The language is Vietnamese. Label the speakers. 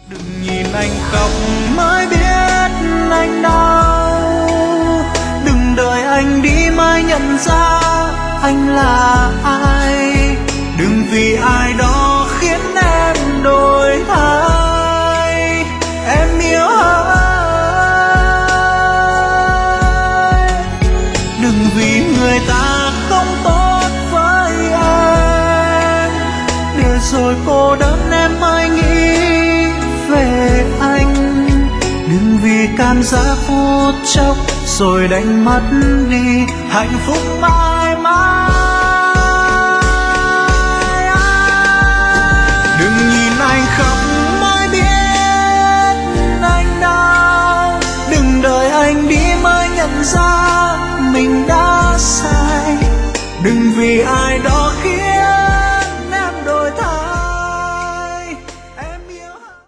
Speaker 1: Đừng nhìn anh khóc mới biết anh đau, đừng đợi anh đi mới nhận ra anh là ai. Đừng vì ai đó khiến em đổi thay, em yêu ai. Đừng vì người ta không tốt với em, để rồi cô đơn em mới nghĩ về anh. Đừng vì cảm giác phút chốc rồi đánh mất đi hạnh phúc mãi mãi. Đừng nhìn anh khóc mới biết anh đau, đừng đợi anh đi mới nhận ra mình đã sai. Đừng vì ai đó